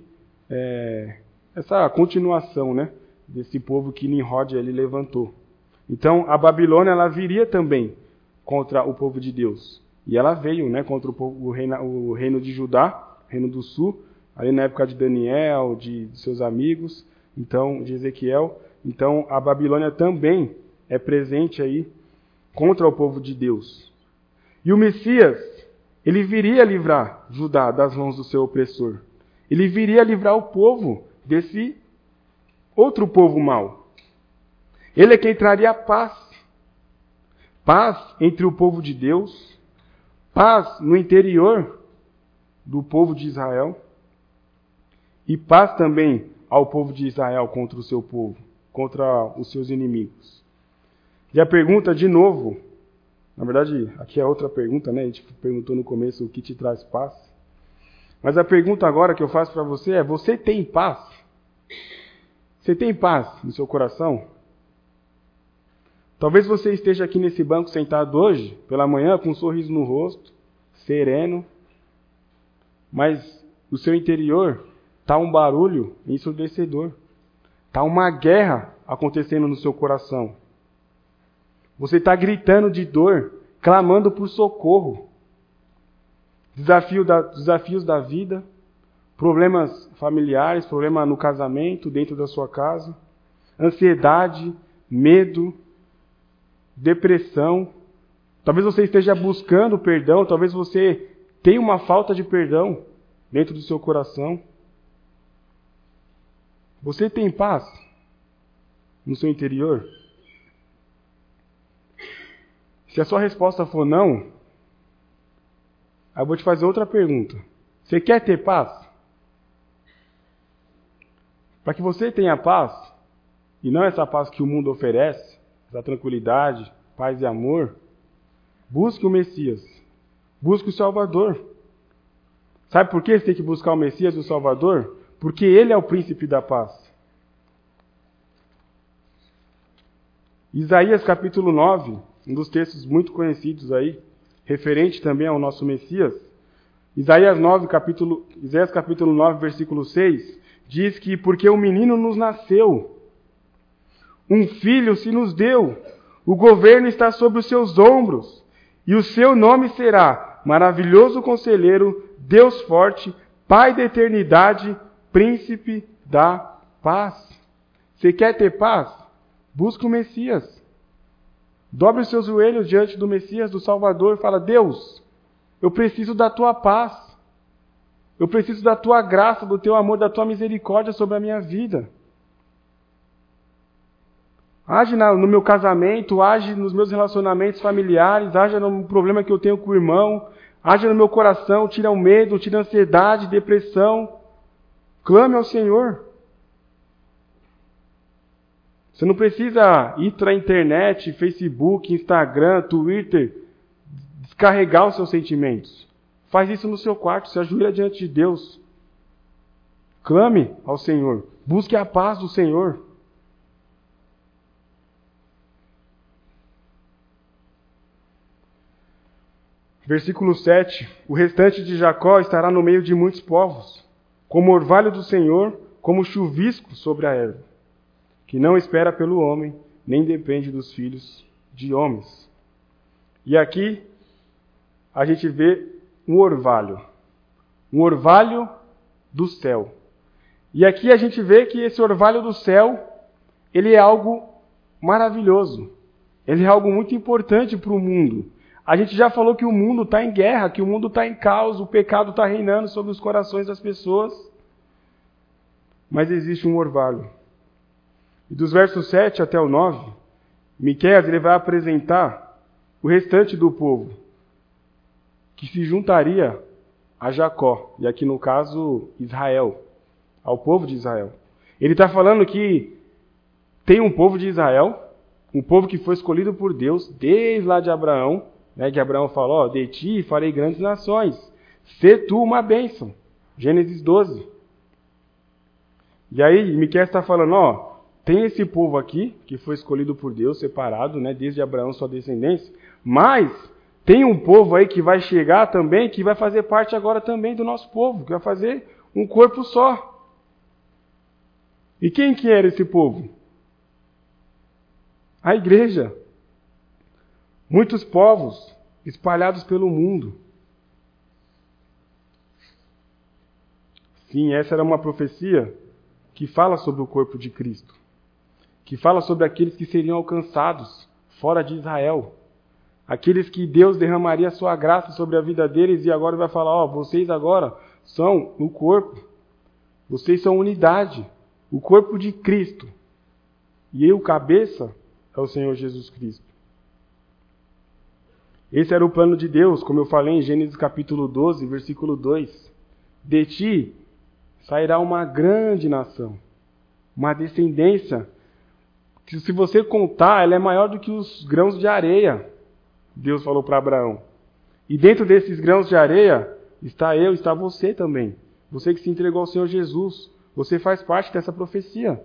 essa continuação, né, desse povo que Nimrod ele levantou. Então a Babilônia ela viria também contra o povo de Deus. E ela veio, né, contra o reino de Judá, reino do sul, ali na época de Daniel, de seus amigos, então de Ezequiel. Então a Babilônia também é presente aí contra o povo de Deus. E o Messias, ele viria livrar Judá das mãos do seu opressor. Ele viria livrar o povo desse outro povo mau. Ele é quem traria paz. Paz entre o povo de Deus, paz no interior do povo de Israel e paz também ao povo de Israel contra o seu povo, contra os seus inimigos. E a pergunta de novo, na verdade, aqui é outra pergunta, né? A gente perguntou no começo o que te traz paz. Mas a pergunta agora que eu faço para você é, você tem paz? Você tem paz no seu coração? Talvez você esteja aqui nesse banco sentado hoje, pela manhã, com um sorriso no rosto, sereno, mas o seu interior está um barulho ensurdecedor. Está uma guerra acontecendo no seu coração. Você está gritando de dor, clamando por socorro. Desafios da vida, problemas familiares, problema no casamento, dentro da sua casa, ansiedade, medo, depressão. Talvez você esteja buscando perdão, talvez você tenha uma falta de perdão dentro do seu coração. Você tem paz no seu interior? Se a sua resposta for não, eu vou te fazer outra pergunta. Você quer ter paz? Para que você tenha paz, e não essa paz que o mundo oferece, essa tranquilidade, paz e amor, busque o Messias. Busque o Salvador. Sabe por que você tem que buscar o Messias, o Salvador? Porque Ele é o príncipe da paz. Capítulo capítulo 9, um dos textos muito conhecidos aí, referente também ao nosso Messias. Isaías capítulo 9, versículo 6, diz que porque um menino nos nasceu, um filho se nos deu, o governo está sobre os seus ombros, e o seu nome será Maravilhoso Conselheiro, Deus Forte, Pai da Eternidade, Príncipe da Paz. Você quer ter paz? Busca o Messias. Dobre os seus joelhos diante do Messias, do Salvador, e fala, Deus, eu preciso da tua paz. Eu preciso da tua graça, do teu amor, da tua misericórdia sobre a minha vida. Age no meu casamento, age nos meus relacionamentos familiares, age no problema que eu tenho com o irmão, age no meu coração, tira o medo, tira a ansiedade, depressão. Clame ao Senhor. Você não precisa ir para a internet, Facebook, Instagram, Twitter, descarregar os seus sentimentos. Faz isso no seu quarto, se ajoelha diante de Deus. Clame ao Senhor. Busque a paz do Senhor. Versículo 7. O restante de Jacó estará no meio de muitos povos, como orvalho do Senhor, como chuvisco sobre a erva. que não espera pelo homem, nem depende dos filhos de homens. E aqui a gente vê um orvalho do céu. E aqui a gente vê que esse orvalho do céu, ele é algo maravilhoso. Ele é algo muito importante para o mundo. A gente já falou que o mundo está em guerra, que o mundo está em caos, o pecado está reinando sobre os corações das pessoas. Mas existe um orvalho. E dos versos 7 até o 9, Miqueias ele vai apresentar o restante do povo, que se juntaria a Jacó, e aqui no caso Israel, ao povo de Israel. Ele está falando que tem um povo de Israel, um povo que foi escolhido por Deus desde lá de Abraão, né, que Abraão falou, de ti farei grandes nações, sê tu uma bênção. Gênesis 12. E aí Miqueias está falando, tem esse povo aqui, que foi escolhido por Deus, separado, né, desde Abraão, sua descendência, mas tem um povo aí que vai chegar também, que vai fazer parte agora também do nosso povo, que vai fazer um corpo só. E quem que era esse povo? A igreja. Muitos povos espalhados pelo mundo. Sim, essa era uma profecia que fala sobre o corpo de Cristo. Que fala sobre aqueles que seriam alcançados fora de Israel. Aqueles que Deus derramaria a sua graça sobre a vida deles e agora vai falar, vocês agora são o corpo. Vocês são unidade. O corpo de Cristo. E o cabeça é o Senhor Jesus Cristo. Esse era o plano de Deus, como eu falei em Gênesis capítulo 12, versículo 2. De ti sairá uma grande nação, uma descendência, que se você contar, ela é maior do que os grãos de areia, Deus falou para Abraão. E dentro desses grãos de areia, está eu, está você também. Você que se entregou ao Senhor Jesus, você faz parte dessa profecia.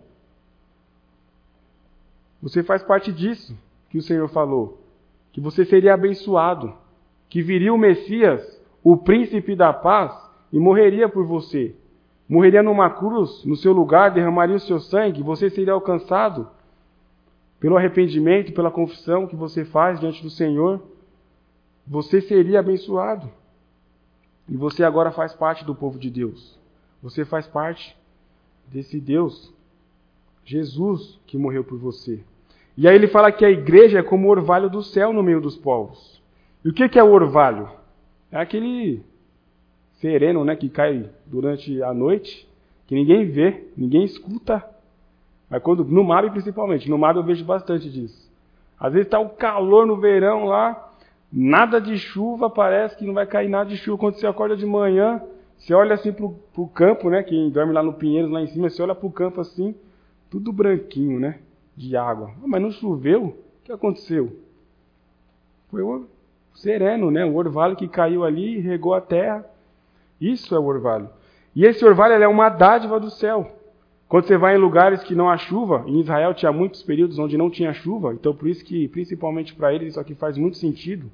Você faz parte disso que o Senhor falou. Que você seria abençoado. Que viria o Messias, o príncipe da paz, e morreria por você. Morreria numa cruz, no seu lugar, derramaria o seu sangue, você seria alcançado pelo arrependimento, pela confissão que você faz diante do Senhor. Você seria abençoado. E você agora faz parte do povo de Deus. Você faz parte desse Deus, Jesus, que morreu por você. E aí ele fala que a igreja é como o orvalho do céu no meio dos povos. E o que é o orvalho? É aquele sereno, né, que cai durante a noite, que ninguém vê, ninguém escuta. Mas no MAB principalmente, no MAB eu vejo bastante disso. Às vezes está um calor no verão lá, nada de chuva, parece que não vai cair nada de chuva. Quando você acorda de manhã, você olha assim pro campo, né, quem dorme lá no Pinheiros, lá em cima, você olha pro campo assim, tudo branquinho, né, de água. Mas não choveu? O que aconteceu? Foi o sereno, né, o orvalho que caiu ali e regou a terra. Isso é o orvalho. E esse orvalho é uma dádiva do céu. Quando você vai em lugares que não há chuva, em Israel tinha muitos períodos onde não tinha chuva, então por isso que, principalmente para eles, isso aqui faz muito sentido.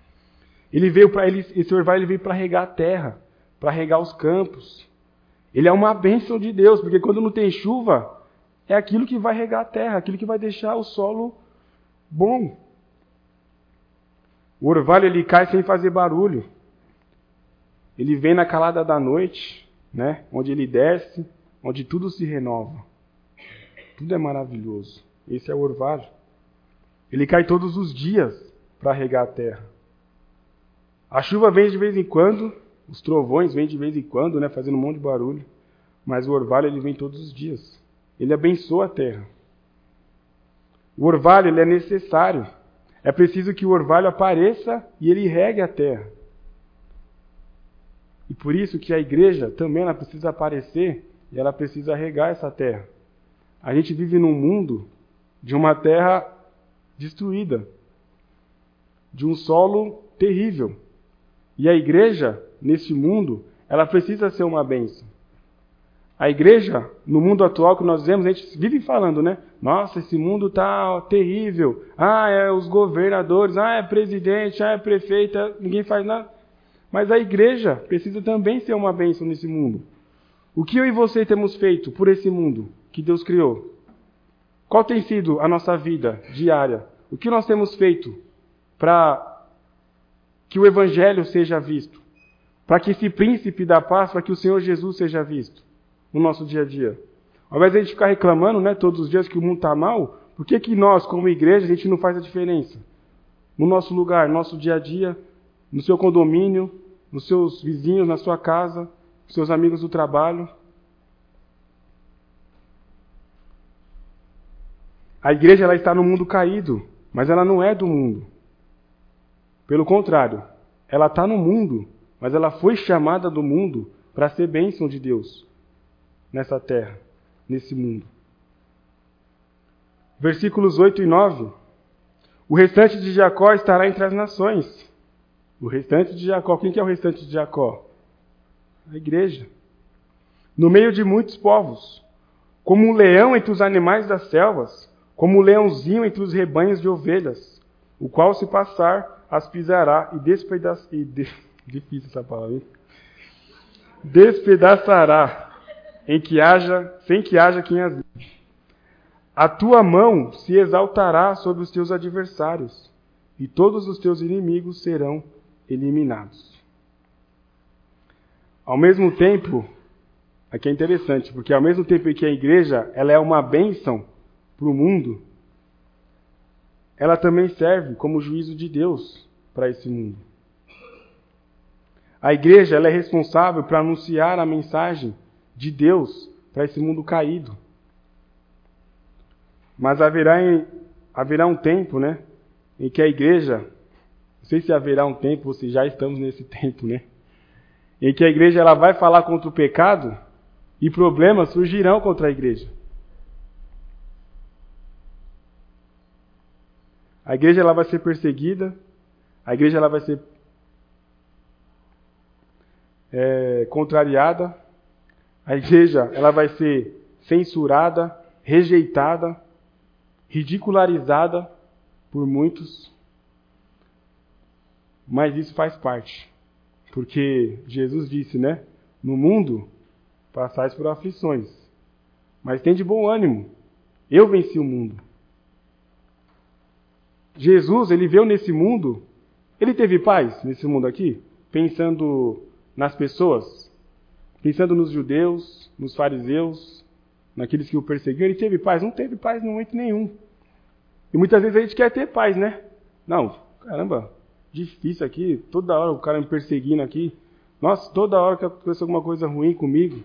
Esse orvalho veio para regar a terra, para regar os campos. Ele é uma bênção de Deus, porque quando não tem chuva, é aquilo que vai regar a terra, aquilo que vai deixar o solo bom. O orvalho ele cai sem fazer barulho. Ele vem na calada da noite, né, onde ele desce, onde tudo se renova. Tudo é maravilhoso. Esse é o orvalho. Ele cai todos os dias para regar a terra. A chuva vem de vez em quando, os trovões vêm de vez em quando, né, fazendo um monte de barulho. Mas o orvalho ele vem todos os dias. Ele abençoa a terra. O orvalho ele é necessário. É preciso que o orvalho apareça e ele regue a terra. E por isso que a igreja também ela precisa aparecer e ela precisa regar essa terra. A gente vive num mundo de uma terra destruída, de um solo terrível. E a igreja, nesse mundo, ela precisa ser uma bênção. A igreja, no mundo atual que nós vemos, a gente vive falando, né? Nossa, esse mundo está terrível. É os governadores, é presidente, é prefeita, ninguém faz nada. Mas a igreja precisa também ser uma bênção nesse mundo. O que eu e você temos feito por esse mundo que Deus criou? Qual tem sido a nossa vida diária? O que nós temos feito para que o Evangelho seja visto? Para que esse príncipe da paz, para que o Senhor Jesus seja visto no nosso dia a dia? Ao invés de a gente ficar reclamando, né, todos os dias que o mundo está mal, por que nós, como igreja, a gente não faz a diferença? No nosso lugar, no nosso dia a dia, no seu condomínio, nos seus vizinhos, na sua casa, nos seus amigos do trabalho. A igreja ela está no mundo caído, mas ela não é do mundo. Pelo contrário, ela está no mundo, mas ela foi chamada do mundo para ser bênção de Deus nessa terra, nesse mundo. Versículos 8 e 9. O restante de Jacó estará entre as nações. O restante de Jacó. Quem que é o restante de Jacó? A igreja. No meio de muitos povos. Como um leão entre os animais das selvas. Como um leãozinho entre os rebanhos de ovelhas. O qual se passar, as pisará e difícil essa palavra, hein? Despedaçará sem que haja quem as livre. A tua mão se exaltará sobre os teus adversários, e todos os teus inimigos serão eliminados. Ao mesmo tempo, aqui é interessante, porque ao mesmo tempo que a igreja ela é uma bênção para o mundo, ela também serve como juízo de Deus para esse mundo. A igreja ela é responsável para anunciar a mensagem de Deus para esse mundo caído. Mas haverá um tempo, né, em que a igreja, não sei se haverá um tempo, ou se já estamos nesse tempo, né, em que a igreja ela vai falar contra o pecado e problemas surgirão contra a igreja. A igreja ela vai ser perseguida, a igreja ela vai ser contrariada, a igreja ela vai ser censurada, rejeitada, ridicularizada por muitos, mas isso faz parte, porque Jesus disse, né? No mundo passais por aflições, mas tem de bom ânimo, eu venci o mundo. Jesus, ele veio nesse mundo, ele teve paz nesse mundo aqui, pensando nas pessoas, pensando nos judeus, nos fariseus, naqueles que o perseguiam, ele teve paz? Não teve paz no momento nenhum. E muitas vezes a gente quer ter paz, né? Não, caramba, difícil aqui, toda hora o cara me perseguindo aqui. Nossa, toda hora que acontece alguma coisa ruim comigo.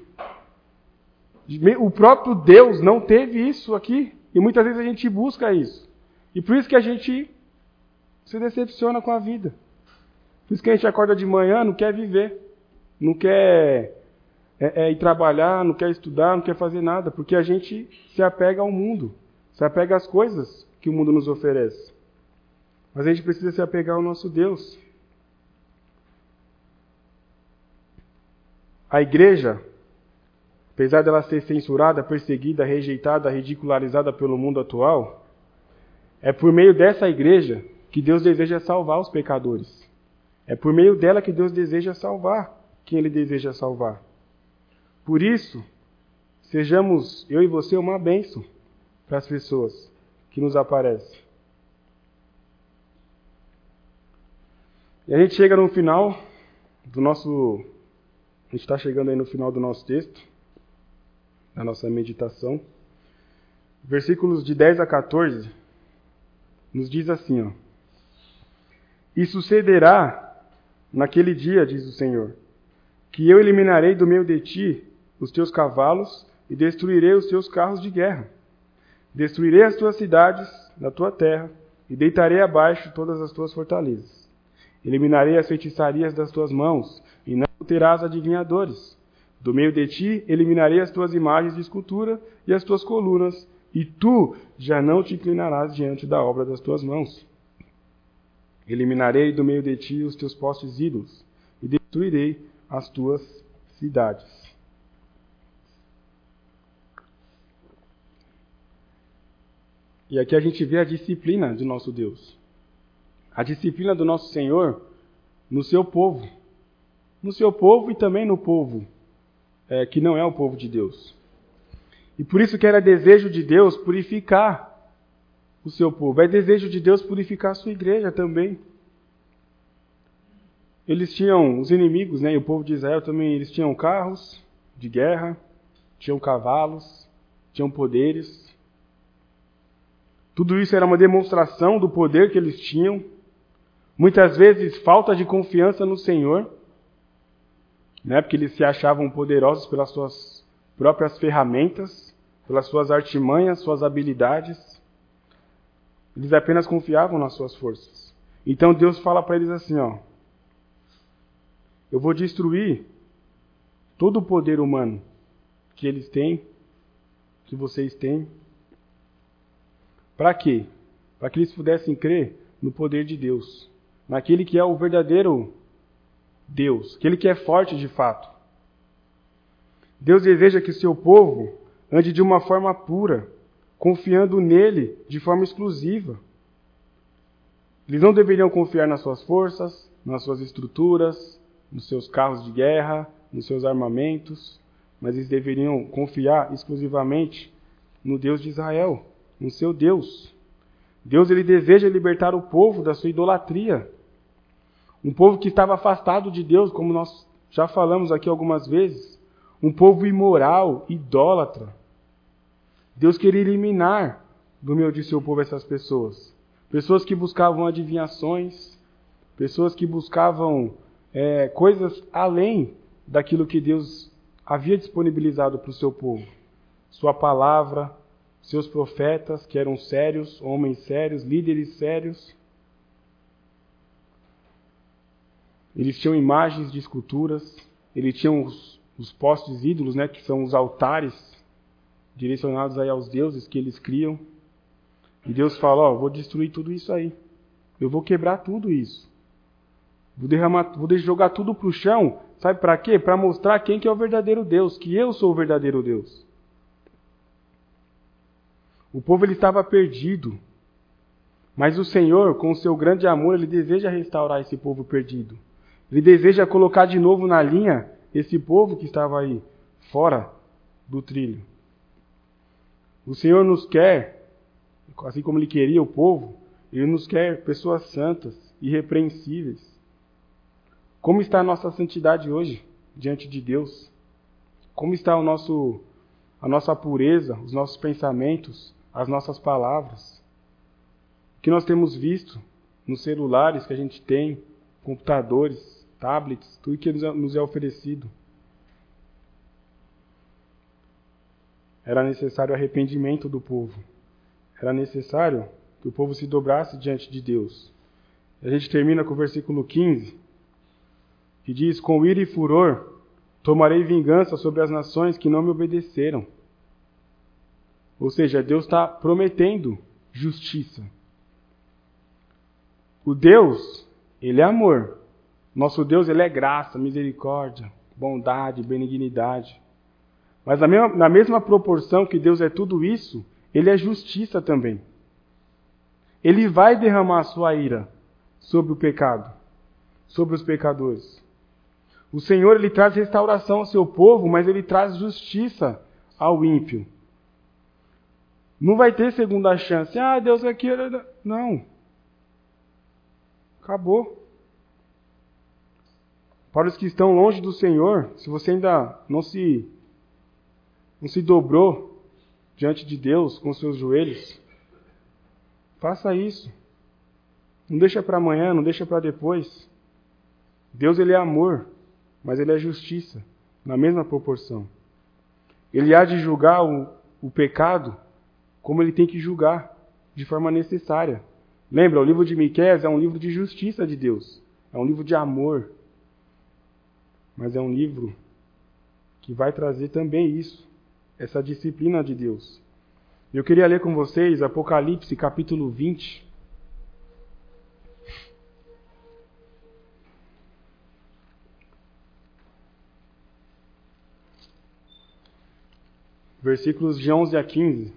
O próprio Deus não teve isso aqui. E muitas vezes a gente busca isso. E por isso que a gente se decepciona com a vida. Por isso que a gente acorda de manhã, não quer viver. Não quer ir trabalhar, não quer estudar, não quer fazer nada, porque a gente se apega ao mundo, se apega às coisas que o mundo nos oferece. Mas a gente precisa se apegar ao nosso Deus. A igreja, apesar dela ser censurada, perseguida, rejeitada, ridicularizada pelo mundo atual, é por meio dessa igreja que Deus deseja salvar os pecadores. É por meio dela que Deus deseja salvar quem Ele deseja salvar. Por isso, sejamos, eu e você, uma bênção para as pessoas que nos aparecem. E a gente chega no final do nosso... A gente está chegando aí no final do nosso texto, da nossa meditação. Versículos de 10 a 14, nos diz assim, ó. E sucederá naquele dia, diz o Senhor, que eu eliminarei do meio de ti os teus cavalos e destruirei os teus carros de guerra. Destruirei as tuas cidades da tua terra e deitarei abaixo todas as tuas fortalezas. Eliminarei as feitiçarias das tuas mãos e não terás adivinhadores. Do meio de ti eliminarei as tuas imagens de escultura e as tuas colunas, e tu já não te inclinarás diante da obra das tuas mãos. Eliminarei do meio de ti os teus postes ídolos e destruirei as tuas cidades. E aqui a gente vê a disciplina de nosso Deus. A disciplina do nosso Senhor no seu povo. No seu povo e também no povo que não é o povo de Deus. E por isso que era desejo de Deus purificar o seu povo. É desejo de Deus purificar a sua igreja também. Eles tinham os inimigos, né? E o povo de Israel também, eles tinham carros de guerra, tinham cavalos, tinham poderes. Tudo isso era uma demonstração do poder que eles tinham. Muitas vezes, falta de confiança no Senhor, né? Porque eles se achavam poderosos pelas suas próprias ferramentas, pelas suas artimanhas, suas habilidades. Eles apenas confiavam nas suas forças. Então Deus fala para eles assim, ó: eu vou destruir todo o poder humano que eles têm, que vocês têm. Para quê? Para que eles pudessem crer no poder de Deus, naquele que é o verdadeiro Deus, aquele que é forte de fato. Deus deseja que o seu povo ande de uma forma pura, confiando nele de forma exclusiva. Eles não deveriam confiar nas suas forças, nas suas estruturas, nos seus carros de guerra, nos seus armamentos, mas eles deveriam confiar exclusivamente no Deus de Israel, no seu Deus. Deus, ele deseja libertar o povo da sua idolatria. Um povo que estava afastado de Deus, como nós já falamos aqui algumas vezes. Um povo imoral, idólatra. Deus queria eliminar do meio de seu povo essas pessoas. Pessoas que buscavam adivinhações, pessoas que buscavam coisas além daquilo que Deus havia disponibilizado para o seu povo. Sua palavra, seus profetas, que eram sérios, homens sérios, líderes sérios. Eles tinham imagens de esculturas, eles tinham os postes ídolos, né, que são os altares direcionados aí aos deuses que eles criam. E Deus fala, vou destruir tudo isso aí. Eu vou quebrar tudo isso. Vou jogar tudo para o chão. Sabe para quê? Para mostrar quem que é o verdadeiro Deus, que eu sou o verdadeiro Deus. O povo ele estava perdido. Mas o Senhor, com o seu grande amor, ele deseja restaurar esse povo perdido. Ele deseja colocar de novo na linha esse povo que estava aí, fora do trilho. O Senhor nos quer, assim como Ele queria o povo, Ele nos quer pessoas santas, irrepreensíveis. Como está a nossa santidade hoje, diante de Deus? Como está a nossa pureza, os nossos pensamentos, as nossas palavras? O que nós temos visto nos celulares que a gente tem, computadores, tablets, tudo que nos é oferecido. Era necessário arrependimento do povo. Era necessário que o povo se dobrasse diante de Deus. A gente termina com o versículo 15, que diz: com ira e furor tomarei vingança sobre as nações que não me obedeceram. Ou seja, Deus está prometendo justiça. O Deus, Ele é amor. Nosso Deus, Ele é graça, misericórdia, bondade, benignidade. Mas na mesma proporção que Deus é tudo isso, Ele é justiça também. Ele vai derramar a sua ira sobre o pecado, sobre os pecadores. O Senhor, Ele traz restauração ao seu povo, mas Ele traz justiça ao ímpio. Não vai ter segunda chance. Deus aqui... Não. Acabou. Para os que estão longe do Senhor, se você ainda não se dobrou diante de Deus com seus joelhos, faça isso. Não deixa para amanhã, não deixa para depois. Deus, Ele é amor, mas Ele é justiça, na mesma proporção. Ele há de julgar o pecado como Ele tem que julgar, de forma necessária. Lembra, o livro de Miqueias é um livro de justiça de Deus. É um livro de amor. Mas é um livro que vai trazer também isso, essa disciplina de Deus. Eu queria ler com vocês Apocalipse, capítulo 20. Versículos de 11 a 15.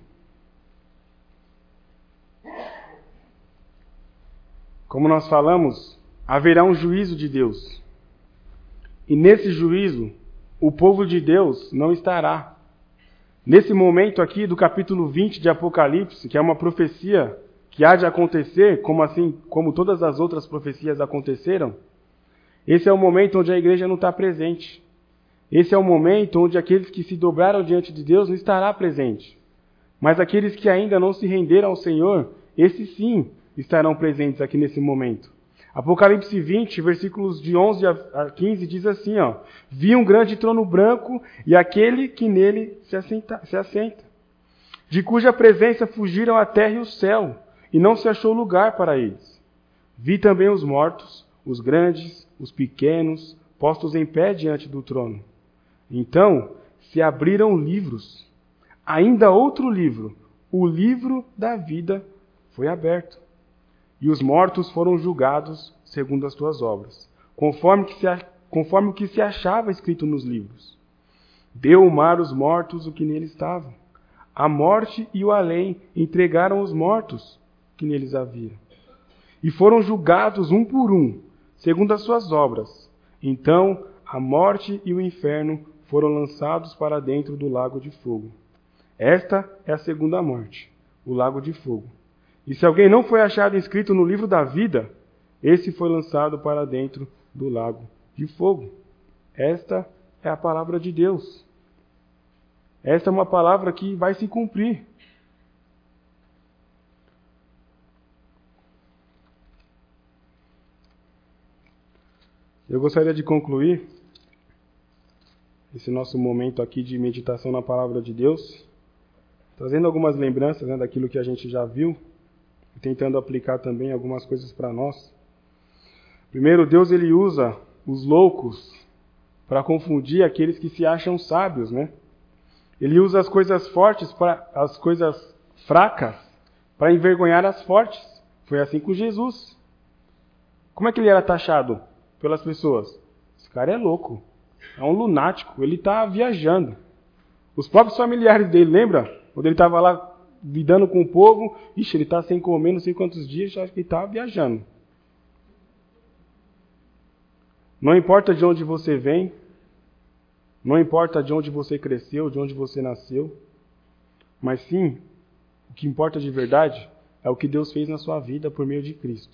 Como nós falamos, haverá um juízo de Deus. E nesse juízo, o povo de Deus não estará. Nesse momento aqui do capítulo 20 de Apocalipse, que é uma profecia que há de acontecer, como todas as outras profecias aconteceram, esse é o momento onde a igreja não está presente. Esse é o momento onde aqueles que se dobraram diante de Deus não estará presente. Mas aqueles que ainda não se renderam ao Senhor, esses sim estarão presentes aqui nesse momento. Apocalipse 20, versículos de 11 a 15, diz assim, Vi um grande trono branco e aquele que nele se assenta, de cuja presença fugiram a terra e o céu, e não se achou lugar para eles. Vi também os mortos, os grandes, os pequenos, postos em pé diante do trono. Então se abriram livros. Ainda outro livro, o livro da vida, foi aberto. E os mortos foram julgados segundo as suas obras, conforme o que se achava escrito nos livros. Deu o mar aos mortos o que nele estava. A morte e o além entregaram os mortos que neles havia. E foram julgados um por um, segundo as suas obras. Então a morte e o inferno foram lançados para dentro do lago de fogo. Esta é a segunda morte, o lago de fogo. E se alguém não foi achado inscrito no livro da vida, esse foi lançado para dentro do lago de fogo. Esta é a palavra de Deus. Esta é uma palavra que vai se cumprir. Eu gostaria de concluir esse nosso momento aqui de meditação na palavra de Deus, trazendo algumas lembranças, daquilo que a gente já viu, e tentando aplicar também algumas coisas para nós. Primeiro, Deus ele usa os loucos para confundir aqueles que se acham sábios, Ele usa as coisas fortes para as coisas fracas para envergonhar as fortes. Foi assim com Jesus. Como é que ele era taxado pelas pessoas? Esse cara é louco, é um lunático, ele está viajando. Os próprios familiares dele, lembra? Quando ele estava lá lidando com o povo, ele está sem comer não sei quantos dias, acho que ele estava viajando. Não importa de onde você vem, não importa de onde você cresceu, de onde você nasceu, mas sim, o que importa de verdade é o que Deus fez na sua vida por meio de Cristo.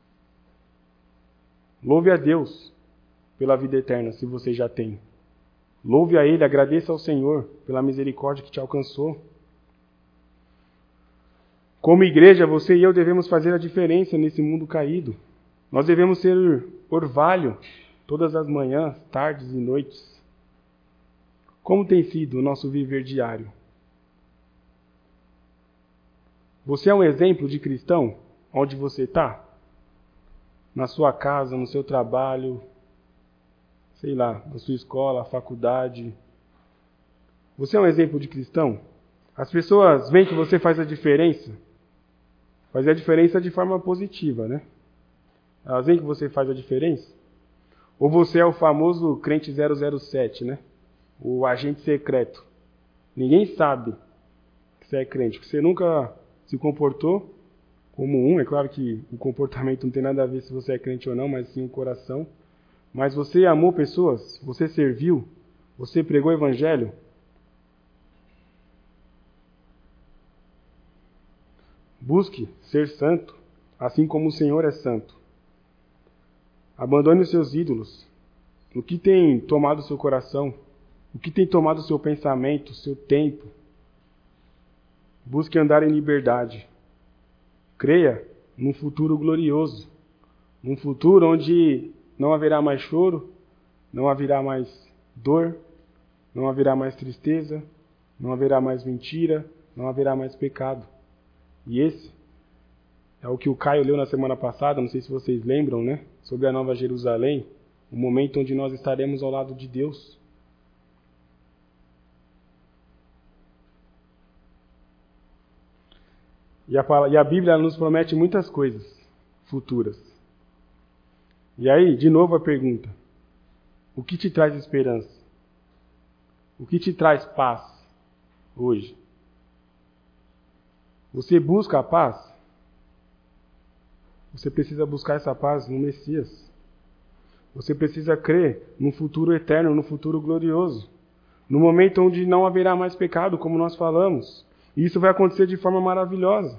Louve a Deus pela vida eterna, se você já tem. Louve a Ele, agradeça ao Senhor pela misericórdia que te alcançou. Como igreja, você e eu devemos fazer a diferença nesse mundo caído. Nós devemos ser orvalho todas as manhãs, tardes e noites. Como tem sido o nosso viver diário? Você é um exemplo de cristão onde você está? Na sua casa, no seu trabalho, na sua escola, faculdade. Você é um exemplo de cristão? As pessoas veem que você faz a diferença. Faz a diferença de forma positiva, Elas veem que você faz a diferença? Ou você é o famoso crente 007, O agente secreto. Ninguém sabe que você é crente, porque você nunca se comportou como um. É claro que o comportamento não tem nada a ver se você é crente ou não, mas sim o coração. Mas você amou pessoas, você serviu, você pregou o evangelho. Busque ser santo, assim como o Senhor é santo. Abandone os seus ídolos. O que tem tomado o seu coração? O que tem tomado o seu pensamento, o seu tempo? Busque andar em liberdade. Creia num futuro glorioso. Num futuro onde não haverá mais choro, não haverá mais dor, não haverá mais tristeza, não haverá mais mentira, não haverá mais pecado. E esse é o que o Caio leu na semana passada, não sei se vocês lembram, sobre a Nova Jerusalém, o momento onde nós estaremos ao lado de Deus. E a Bíblia nos promete muitas coisas futuras. E aí, de novo a pergunta: o que te traz esperança? O que te traz paz hoje? Você busca a paz? Você precisa buscar essa paz no Messias. Você precisa crer no futuro eterno, no futuro glorioso. no momento onde não haverá mais pecado, como nós falamos. E isso vai acontecer de forma maravilhosa.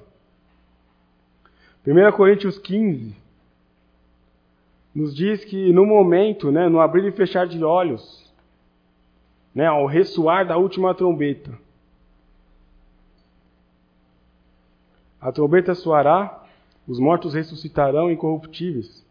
1 Coríntios 15 nos diz que no momento, no abrir e fechar de olhos, ao ressoar da última trombeta, a trombeta soará, os mortos ressuscitarão incorruptíveis.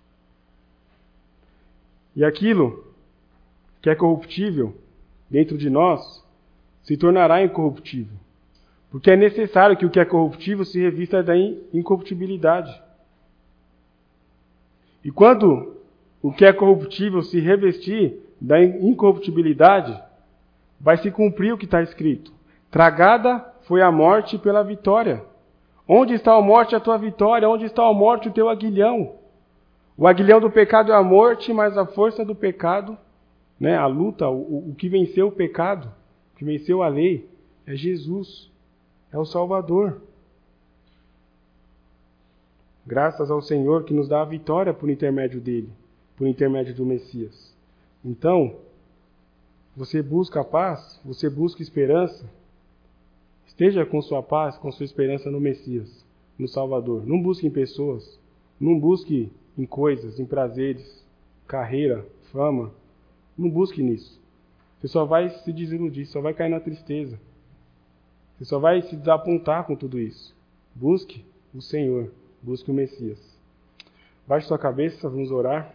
E aquilo que é corruptível dentro de nós se tornará incorruptível. Porque é necessário que o que é corruptível se revista da incorruptibilidade. E quando o que é corruptível se revestir da incorruptibilidade, vai se cumprir o que está escrito. Tragada foi a morte pela vitória. Onde está a morte, a tua vitória? Onde está a morte, o teu aguilhão? O aguilhão do pecado é a morte, mas a força do pecado, a luta, o que venceu o pecado, o que venceu a lei, é Jesus, é o Salvador. Graças ao Senhor que nos dá a vitória por intermédio dele, por intermédio do Messias. Então, você busca a paz, você busca esperança, esteja com sua paz, com sua esperança no Messias, no Salvador. Não busque em pessoas, não busque em coisas, em prazeres, carreira, fama. Não busque nisso. Você só vai se desiludir, só vai cair na tristeza. Você só vai se desapontar com tudo isso. Busque o Senhor, busque o Messias. Baixe sua cabeça, vamos orar.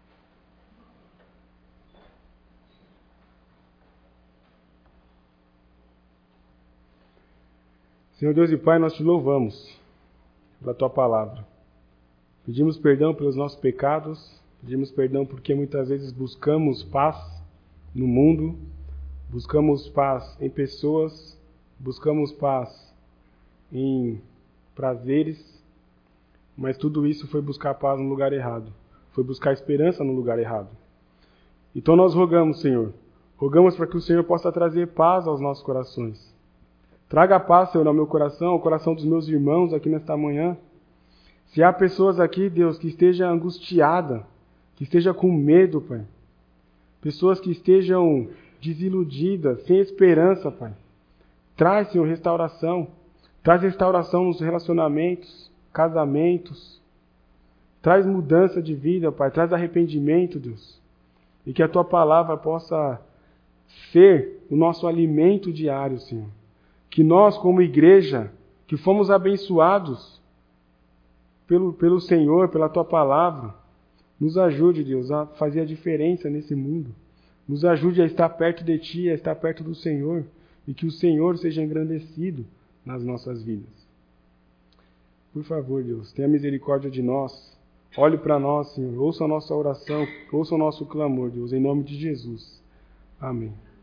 Senhor Deus e Pai, nós te louvamos pela Tua palavra. Pedimos perdão pelos nossos pecados, pedimos perdão porque muitas vezes buscamos paz no mundo, buscamos paz em pessoas, buscamos paz em prazeres, mas tudo isso foi buscar paz no lugar errado, foi buscar esperança no lugar errado. Então nós rogamos, Senhor, rogamos para que o Senhor possa trazer paz aos nossos corações. Traga paz, Senhor, ao meu coração, ao coração dos meus irmãos aqui nesta manhã. Se há pessoas aqui, Deus, que esteja angustiada, que esteja com medo, Pai. Pessoas que estejam desiludidas, sem esperança, Pai. Traz, Senhor, restauração. Traz restauração nos relacionamentos, casamentos. Traz mudança de vida, Pai. Traz arrependimento, Deus. E que a Tua palavra possa ser o nosso alimento diário, Senhor. Que nós, como igreja, que fomos abençoados pelo Senhor, pela Tua palavra, nos ajude, Deus, a fazer a diferença nesse mundo. Nos ajude a estar perto de Ti, a estar perto do Senhor, e que o Senhor seja engrandecido nas nossas vidas. Por favor, Deus, tenha misericórdia de nós. Olhe para nós, Senhor. Ouça a nossa oração, ouça o nosso clamor, Deus, em nome de Jesus. Amém.